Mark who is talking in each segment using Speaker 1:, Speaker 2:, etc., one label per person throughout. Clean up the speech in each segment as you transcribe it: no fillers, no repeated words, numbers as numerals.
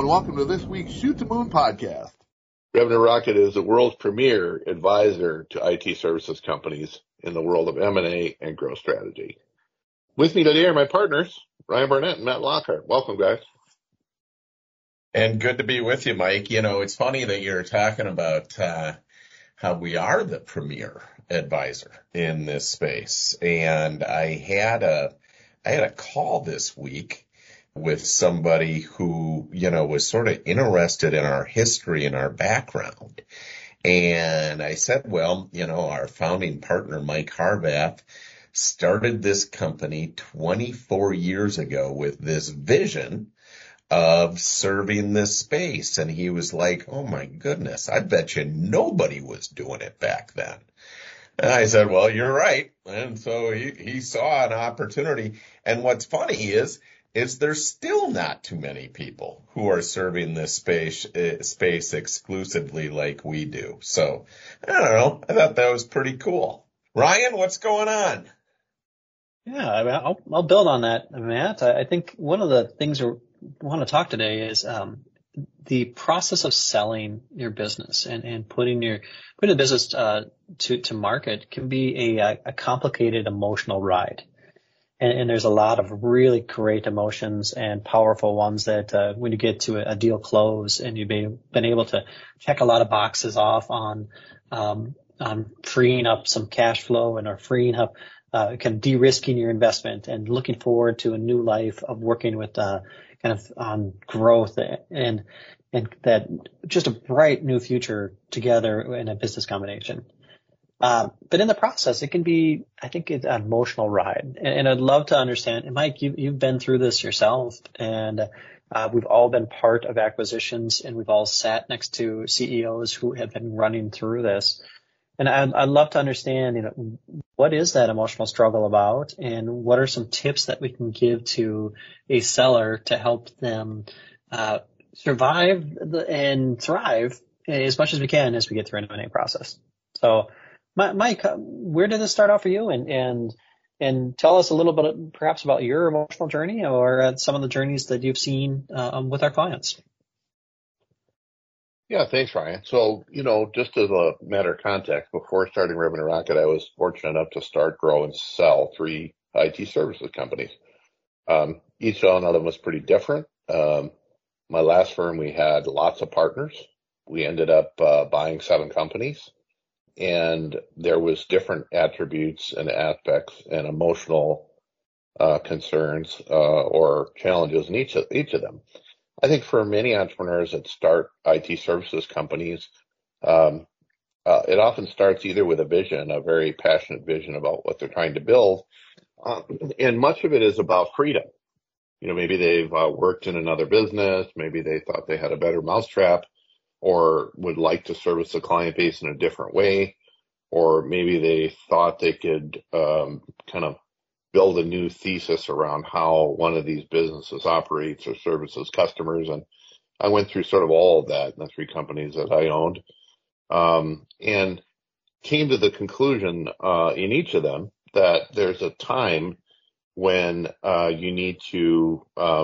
Speaker 1: and welcome to this week's Shoot the Moon podcast.
Speaker 2: Revenue Rocket is the world's premier advisor to IT services companies in the world of M&A and growth strategy. With me today are my partners, Ryan Barnett and Matt Lockhart. Welcome, guys.
Speaker 3: And good to be with you, Mike. You know, it's funny that you're talking about how we are the premier advisor in this space. And I had a call this week with somebody who, you know, was sort of interested in our history and our background. And I said, well, you know, our founding partner, Mike Harvath, started this company 24 years ago with this vision of serving this space. And he was like, oh my goodness, I bet you nobody was doing it back then. And I said, well, you're right. And so he saw an opportunity. And what's funny is there's still not too many people who are serving this space exclusively like we do. So I don't know. I thought that was pretty cool. Ryan, what's going on?
Speaker 4: Yeah, I mean, I'll build on that, Matt. I think one of the things we want to talk today is the process of selling your business and putting the business to market can be a complicated emotional ride. And there's a lot of really great emotions and powerful ones that when you get to a deal close and you've been able to check a lot of boxes off on freeing up some cash flow and or freeing up kind of de-risking your investment and looking forward to a new life of working with kind of on growth and that just a bright new future together in a business combination. But in the process, it can be, I think, it's an emotional ride. And I'd love to understand, and Mike, you've been through this yourself, and we've all been part of acquisitions, and we've all sat next to CEOs who have been running through this. And I'd love to understand, you know, what is that emotional struggle about, and what are some tips that we can give to a seller to help them survive and thrive as much as we can as we get through an M&A process. So, Mike, where did this start out for you? And tell us a little bit perhaps about your emotional journey or some of the journeys that you've seen with our clients.
Speaker 2: Yeah, thanks, Ryan. So, you know, just as a matter of context, before starting Revenue Rocket, I was fortunate enough to start, grow, and sell 3 IT services companies. Each one of them was pretty different. My last firm, we had lots of partners. We ended up buying 7 companies. And there was different attributes and aspects and emotional concerns or challenges in each of them. I think for many entrepreneurs that start IT services companies, it often starts either with a vision, a very passionate vision about what they're trying to build, and much of it is about freedom. You know, maybe they've worked in another business, maybe they thought they had a better mousetrap, or would like to service the client base in a different way, or maybe they thought they could kind of build a new thesis around how one of these businesses operates or services customers. And I went through sort of all of that in the 3 companies that I owned, and came to the conclusion in each of them that there's a time when you need to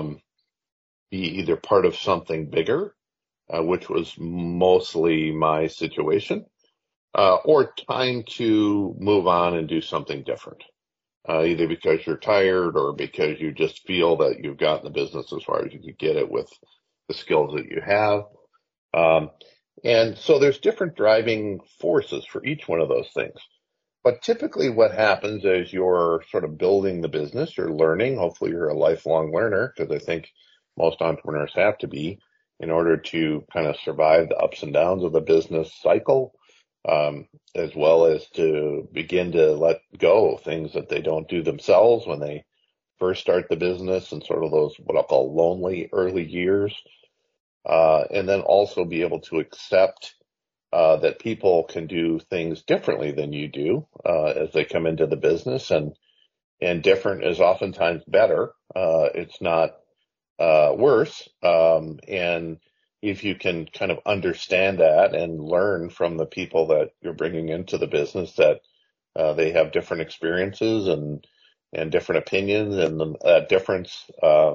Speaker 2: be either part of something bigger, which was mostly my situation, or time to move on and do something different, either because you're tired or because you just feel that you've gotten the business as far as you could get it with the skills that you have. And so there's different driving forces for each one of those things. But typically what happens is you're sort of building the business, you're learning. Hopefully you're a lifelong learner, because I think most entrepreneurs have to be in order to kind of survive the ups and downs of the business cycle, as well as to begin to let go of things that they don't do themselves when they first start the business and sort of those what I'll call lonely early years. And then also be able to accept that people can do things differently than you do as they come into the business, and different is oftentimes better. It's not worse. And if you can kind of understand that and learn from the people that you're bringing into the business that they have different experiences and different opinions, and that difference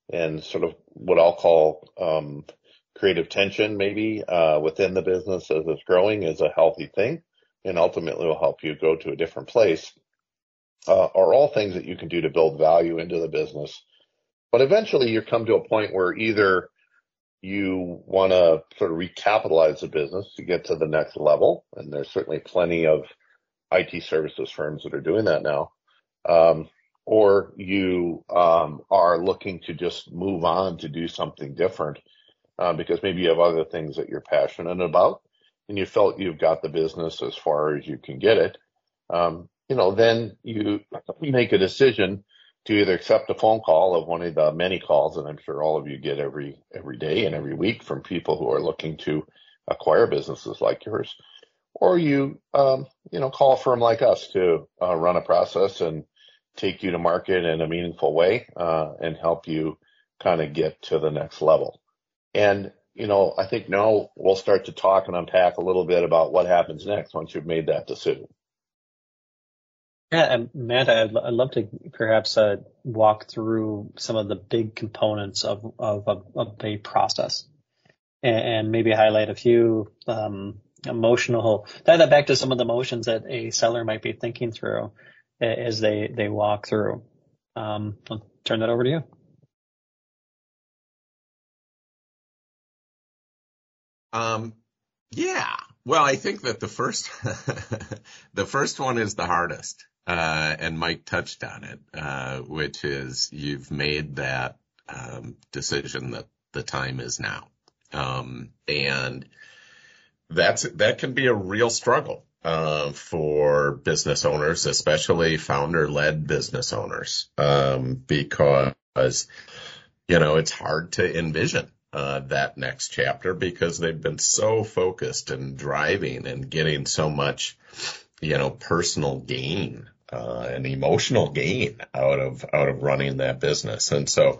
Speaker 2: and sort of what I'll call, creative tension maybe, within the business as it's growing is a healthy thing and ultimately will help you go to a different place, are all things that you can do to build value into the business. But eventually you come to a point where either you want to sort of recapitalize the business to get to the next level. And there's certainly plenty of IT services firms that are doing that now. Or you, are looking to just move on to do something different, because maybe you have other things that you're passionate about and you felt you've got the business as far as you can get it. Then you make a decision to either accept a phone call of one of the many calls that I'm sure all of you get every day and every week from people who are looking to acquire businesses like yours, or you, call a firm like us to run a process and take you to market in a meaningful way, and help you kind of get to the next level. And, I think now we'll start to talk and unpack a little bit about what happens next once you've made that decision.
Speaker 4: Yeah, and Matt, I'd love to perhaps walk through some of the big components of a process, and maybe highlight a few emotional, tie that back to some of the emotions that a seller might be thinking through as they walk through. I'll turn that over to you.
Speaker 3: Yeah. Well, I think that the first one is the hardest. And Mike touched on it, which is you've made that, decision that the time is now. And that can be a real struggle, for business owners, especially founder-led business owners, because, it's hard to envision that next chapter because they've been so focused and driving and getting so much, personal gain, and emotional gain out of running that business. And so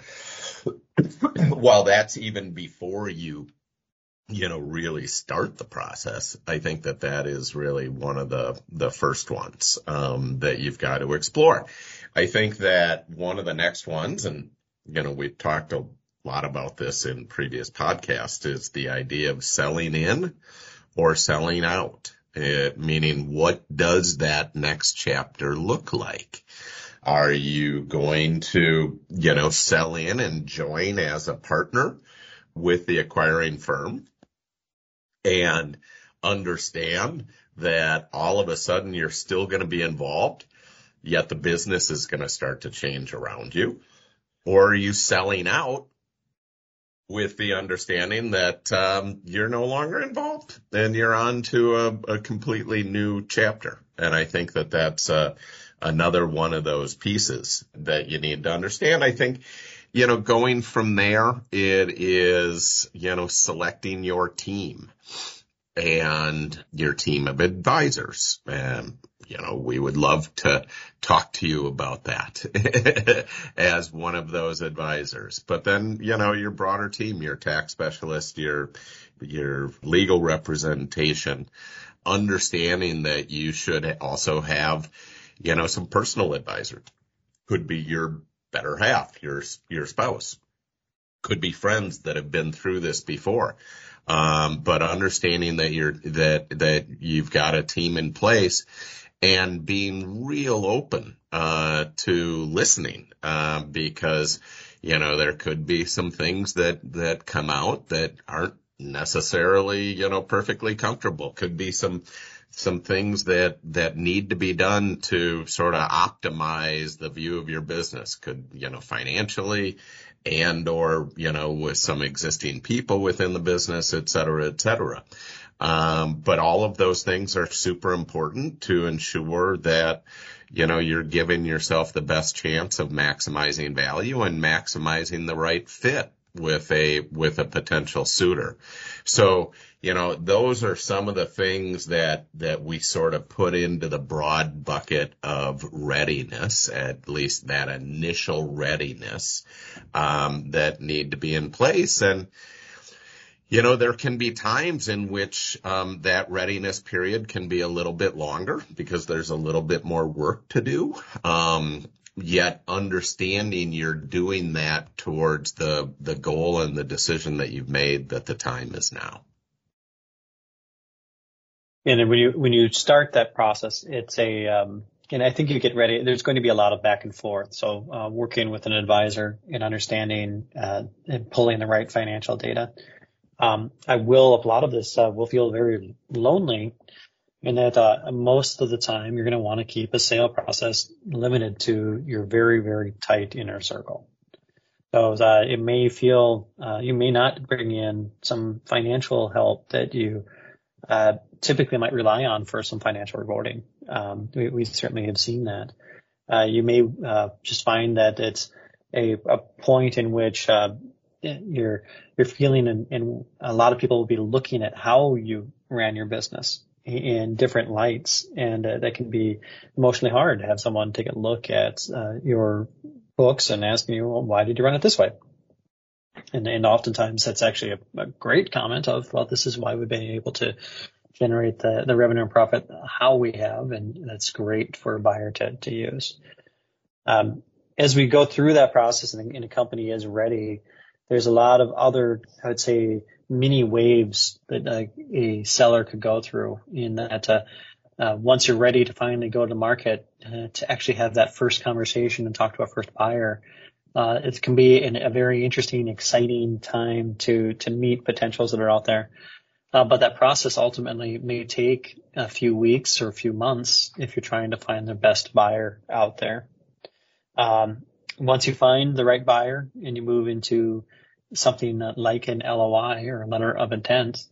Speaker 3: while that's even before you really start the process, I think that is really one of the first ones, that you've got to explore. I think that one of the next ones, and, we've talked a lot about this in previous podcasts, is the idea of selling in or selling out. Meaning, what does that next chapter look like? Are you going to, sell in and join as a partner with the acquiring firm and understand that all of a sudden you're still going to be involved, yet the business is going to start to change around you? Or are you selling out with the understanding that you're no longer involved and you're on to a completely new chapter? And I think that's another one of those pieces that you need to understand. I think, going from there, it is, selecting your team and your team of advisors. And, we would love to talk to you about that as one of those advisors. But then, your broader team, your tax specialist, your legal representation, understanding that you should also have, some personal advisor. Could be your better half, your spouse. Could be friends that have been through this before. But understanding that you've got a team in place and being real open, to listening, because, there could be some things that come out that aren't necessarily, perfectly comfortable. Could be some things that need to be done to sort of optimize the view of your business. Could, financially and or, with some existing people within the business, et cetera, et cetera. But all of those things are super important to ensure that, you're giving yourself the best chance of maximizing value and maximizing the right fit with a potential suitor. So, those are some of the things that we sort of put into the broad bucket of readiness, at least that initial readiness, that need to be in place. And, there can be times in which that readiness period can be a little bit longer because there's a little bit more work to do. yet understanding you're doing that towards the goal and the decision that you've made that the time is now.
Speaker 4: And then when you start that process, it's and I think you get ready. There's going to be a lot of back and forth. So working with an advisor and understanding and pulling the right financial data. A lot of this will feel very lonely, in that most of the time you're going to want to keep a sale process limited to your very, very tight inner circle. So it may feel you may not bring in some financial help that you typically might rely on for some financial reporting. We certainly have seen that. You may just find that it's a point in which you're feeling, and a lot of people will be looking at how you ran your business in different lights, and that can be emotionally hard to have someone take a look at your books and asking you, well, why did you run it this way? And oftentimes that's actually a great comment of, well, this is why we've been able to generate the revenue and profit how we have, and that's great for a buyer to use. As we go through that process and a company is ready, there's a lot of other, I would say, mini waves that a seller could go through, in that once you're ready to finally go to market, to actually have that first conversation and talk to a first buyer, it can be a very interesting, exciting time to meet potentials that are out there. But that process ultimately may take a few weeks or a few months if you're trying to find the best buyer out there. Once you find the right buyer and you move into something like an LOI or a letter of intent,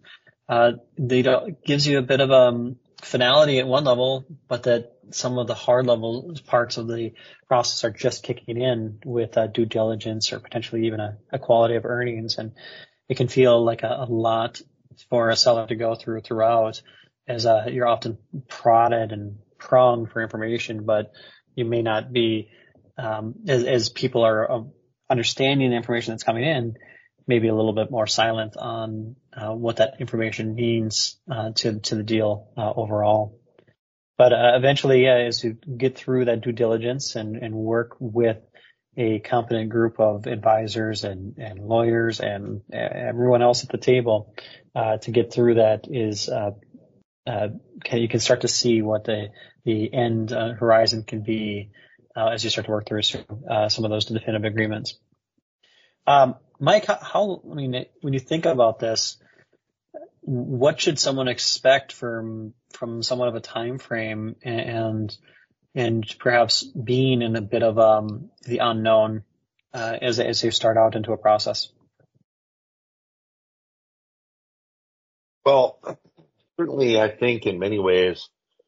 Speaker 4: gives you a bit of finality at one level, but that some of the hard level parts of the process are just kicking in with due diligence or potentially even a quality of earnings. And it can feel like a lot for a seller to go throughout, as you're often prodded and pronged for information, but you may not be, as people are understanding the information that's coming in, maybe a little bit more silent on what that information means to the deal overall. But eventually, as you get through that due diligence and work with a competent group of advisors and lawyers and everyone else at the table, to get through that is you can start to see what the end horizon can be as you start to work through some of those definitive agreements. Mike, when you think about this, what should someone expect from somewhat of a time frame and perhaps being in a bit of the unknown as they start out into a process?
Speaker 2: Well, certainly I think in many ways,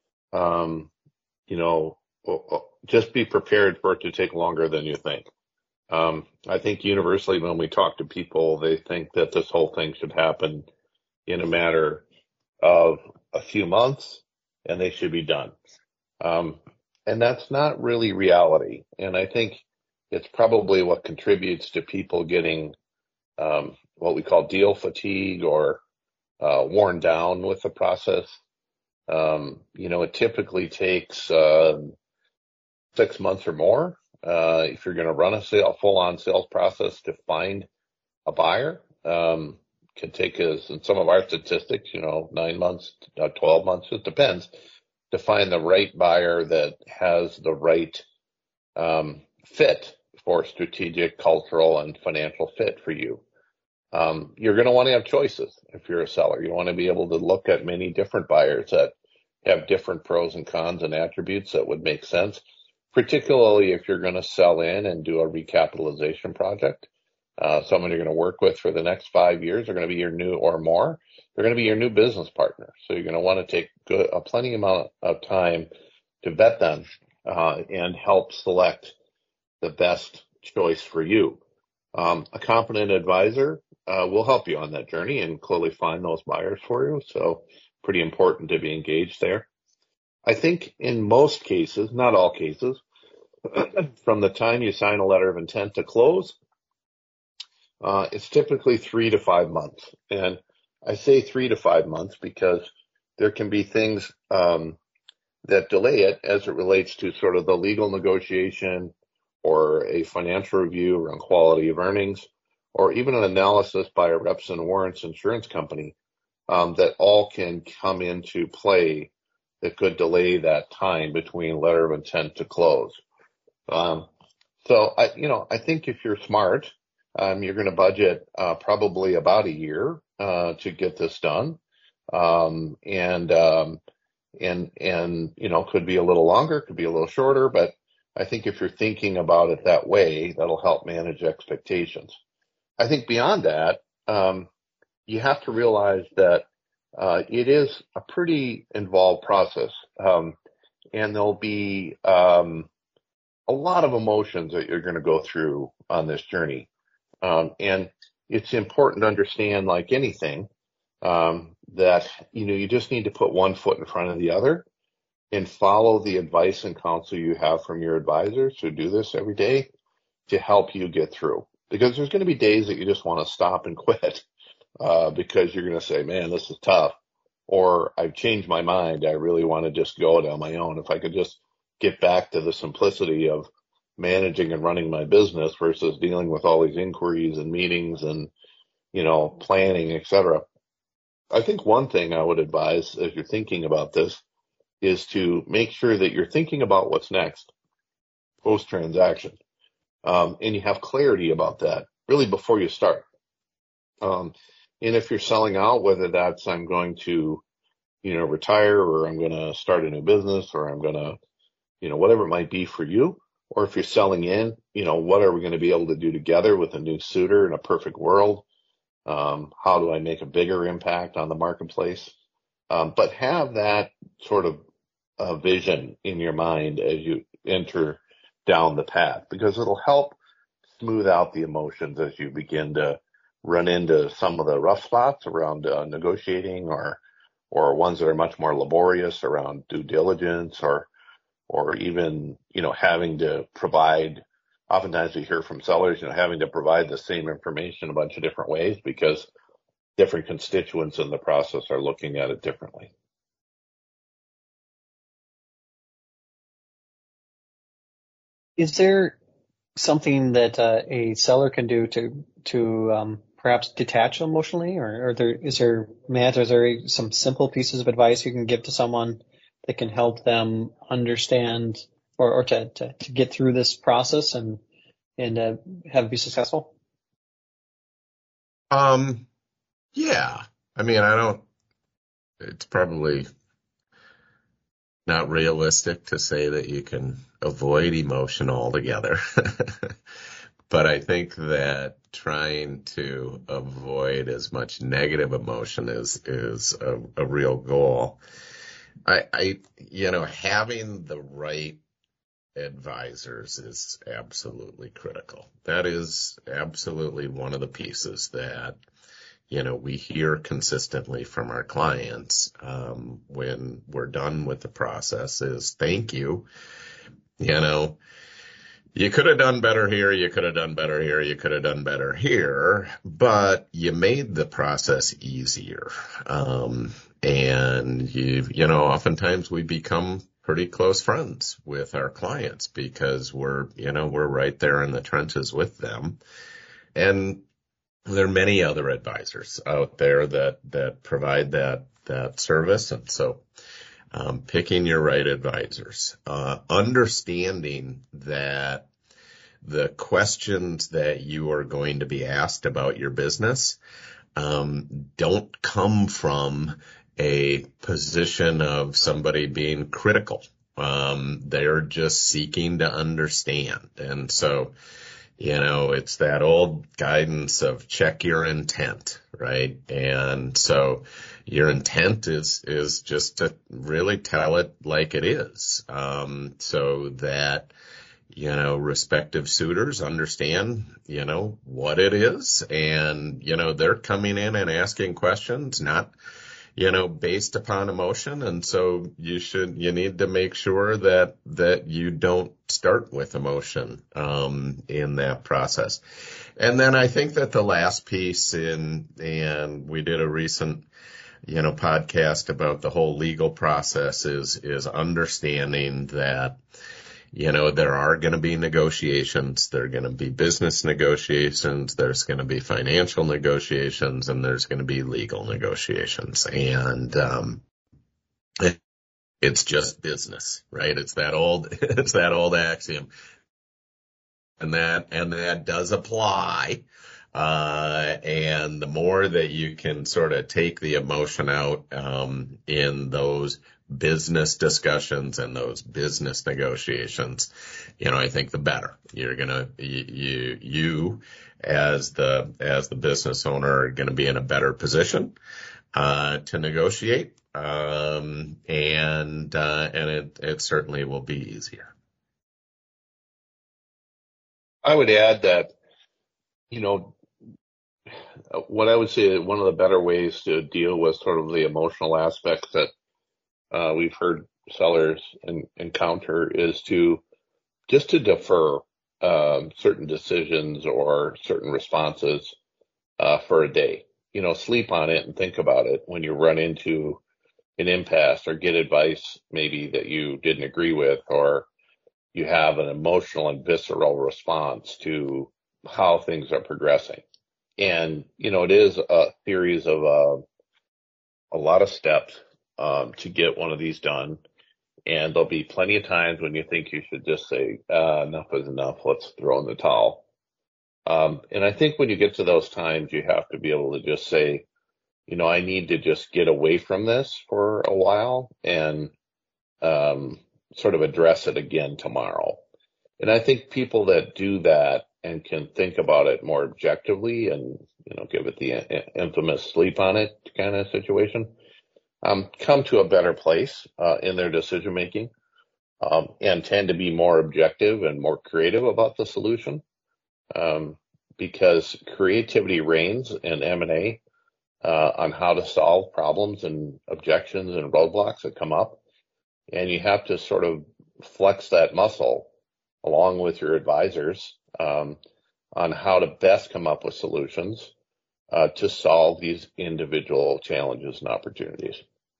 Speaker 2: just be prepared for it to take longer than you think. I think universally when we talk to people, they think that this whole thing should happen in a matter of a few months and they should be done. And that's not really reality. And I think it's probably what contributes to people getting what we call deal fatigue or worn down with the process. It typically takes 6 months or more if you're going to run a full-on sales process to find a buyer. Can take us, in some of our statistics, 9 months, 12 months, it depends, to find the right buyer that has the right fit for strategic, cultural, and financial fit for you. You're going to want to have choices if you're a seller. You want to be able to look at many different buyers that have different pros and cons and attributes that would make sense, particularly if you're going to sell in and do a recapitalization project. Someone you're going to work with for the next 5 years are going to be your new or more. They're going to be your new business partner. So you're going to want to take a plenty amount of time to vet them and help select the best choice for you. A competent advisor will help you on that journey and clearly find those buyers for you. So pretty important to be engaged there. I think in most cases, not all cases, from the time you sign a letter of intent to close, it's typically 3 to 5 months. And I say 3 to 5 months because there can be things that delay it as it relates to sort of the legal negotiation, or a financial review around quality of earnings, or even an analysis by a reps and warrants insurance company, that all can come into play that could delay that time between letter of intent to close. So I think if you're smart, you're going to budget, probably about a year, to get this done. Could be a little longer, could be a little shorter, but I think if you're thinking about it that way, that'll help manage expectations. I think beyond that, you have to realize that it is a pretty involved process, and there'll be a lot of emotions that you're going to go through on this journey. And it's important to understand, like anything, that you just need to put one foot in front of the other and follow the advice and counsel you have from your advisors who do this every day to help you get through. Because there's going to be days that you just want to stop and quit, because you're going to say, man, this is tough. Or I've changed my mind. I really want to just go it on my own. If I could just get back to the simplicity of managing and running my business versus dealing with all these inquiries and meetings and, planning, et cetera. I think one thing I would advise as you're thinking about this is to make sure that you're thinking about what's next post-transaction. And you have clarity about that really before you start. And if you're selling out, whether that's I'm going to, retire, or I'm going to start a new business, or I'm going to, whatever it might be for you, or if you're selling in, what are we going to be able to do together with a new suitor in a perfect world? How do I make a bigger impact on the marketplace? But have that sort of vision in your mind as you enter down the path, because it'll help smooth out the emotions as you begin to run into some of the rough spots around negotiating, or ones that are much more laborious around due diligence, or even, having to provide. Oftentimes we hear from sellers, having to provide the same information a bunch of different ways because different constituents in the process are looking at it differently.
Speaker 4: Is there something that a seller can do to perhaps detach emotionally, or is there some simple pieces of advice you can give to someone that can help them understand or to get through this process and have it be successful?
Speaker 3: Yeah. It's probably not realistic to say that you can avoid emotion altogether. But I think that trying to avoid as much negative emotion is a real goal. Having the right advisors is absolutely critical. That is absolutely one of the pieces that, we hear consistently from our clients, when we're done with the process is thank you. You could have done better here. You could have done better here. You could have done better here, but you made the process easier. And oftentimes we become pretty close friends with our clients because we're right there in the trenches with them. And there are many other advisors out there that provide that service. And so, picking your right advisors, understanding that the questions that you are going to be asked about your business, don't come from a position of somebody being critical. They're just seeking to understand. And so, it's that old guidance of check your intent, right? And so your intent is just to really tell it like it is, so that, respective suitors understand, what it is. And, they're coming in and asking questions, not, based upon emotion. And so you need to make sure that you don't start with emotion, in that process. And then I think that the last piece and we did a recent, podcast about the whole legal process is understanding that, there are going to be negotiations. There are going to be business negotiations. There's going to be financial negotiations, and there's going to be legal negotiations. And, it's just business, right? It's that old axiom. And that does apply. And the more that you can sort of take the emotion out, in those business discussions and those business negotiations, I think the better. You're you as the business owner are going to be in a better position, to negotiate. And it certainly will be easier.
Speaker 2: I would add that, what I would say one of the better ways to deal with sort of the emotional aspects that we've heard sellers encounter is to defer certain decisions or certain responses for a day. Sleep on it and think about it when you run into an impasse or get advice maybe that you didn't agree with, or you have an emotional and visceral response to how things are progressing. And, it is a series of a lot of steps to get one of these done. And there'll be plenty of times when you think you should just say, enough is enough, let's throw in the towel. And I think when you get to those times, you have to be able to just say, I need to just get away from this for a while and sort of address it again tomorrow. And I think people that do that and can think about it more objectively and, give it the infamous sleep on it kind of situation, come to a better place in their decision making, and tend to be more objective and more creative about the solution, because creativity reigns in M&A on how to solve problems and objections and roadblocks that come up. And you have to sort of flex that muscle along with your advisors on how to best come up with solutions to solve these individual challenges and opportunities.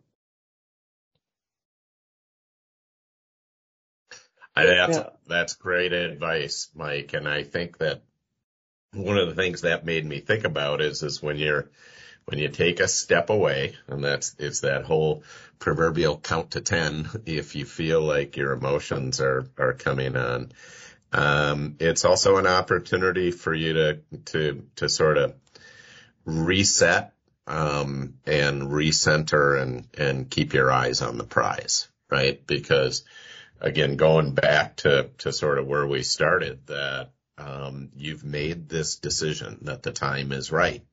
Speaker 3: That's great advice, Mike. And I think that one of the things that made me think about is when you take a step away, and it's that whole proverbial count to 10, if you feel like your emotions are coming on. It's also an opportunity for you to sort of reset, and recenter and keep your eyes on the prize, right? Because again, going back to sort of where we started, that, you've made this decision that the time is right.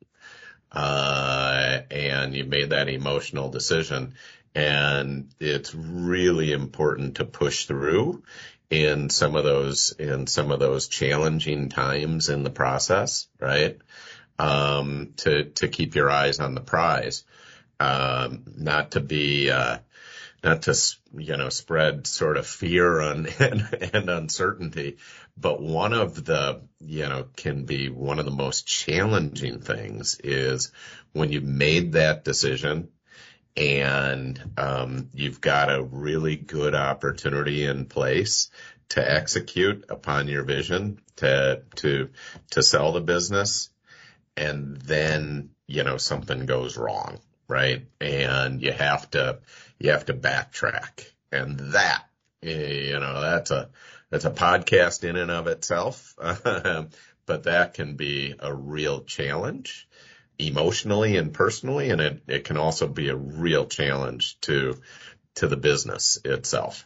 Speaker 3: And you made that emotional decision, and it's really important to push through in some of those challenging times in the process, right? To keep your eyes on the prize, not to spread sort of fear and uncertainty. But one of the, can be one of the most challenging things is when you've made that decision and, you've got a really good opportunity in place to execute upon your vision, to sell the business. And then, something goes wrong, right? And you have to backtrack. And that, that's a podcast in and of itself. But that can be a real challenge emotionally and personally. And it can also be a real challenge to the business itself.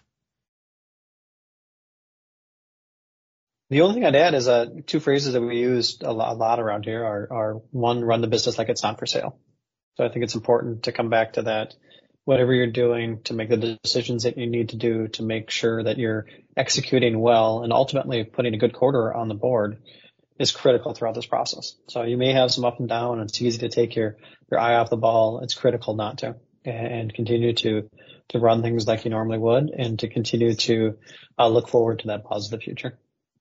Speaker 4: The only thing I'd add is two phrases that we use a lot around here are one, run the business like it's not for sale. So I think it's important to come back to that. Whatever you're doing, to make the decisions that you need to do to make sure that you're executing well and ultimately putting a good quarter on the board is critical throughout this process. So you may have some up and down, and it's easy to take your eye off the ball. It's critical not to, and continue to run things like you normally would, and to continue to look forward to that positive future.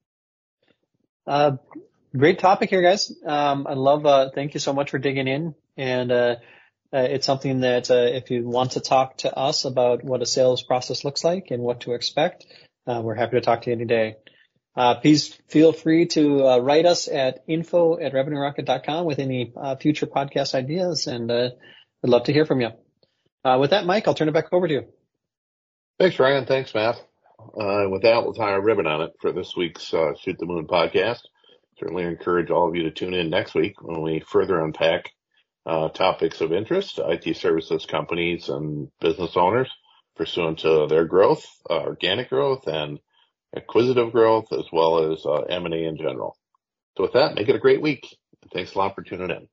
Speaker 4: Great topic here, guys. I love, thank you so much for digging in. And, it's something that, if you want to talk to us about what a sales process looks like and what to expect, We're happy to talk to you any day. Please feel free to write us at info@revenuerocket.com with any future podcast ideas, and I'd love to hear from you. With that, Mike, I'll turn it back over to you.
Speaker 2: Thanks, Ryan. Thanks, Matt. With that, we'll tie a ribbon on it for this week's Shoot the Moon podcast. Certainly encourage all of you to tune in next week when we further unpack topics of interest to IT services companies and business owners pursuant to their growth, organic growth, and acquisitive growth, as well as M&A in general. So with that, make it a great week. Thanks a lot for tuning in.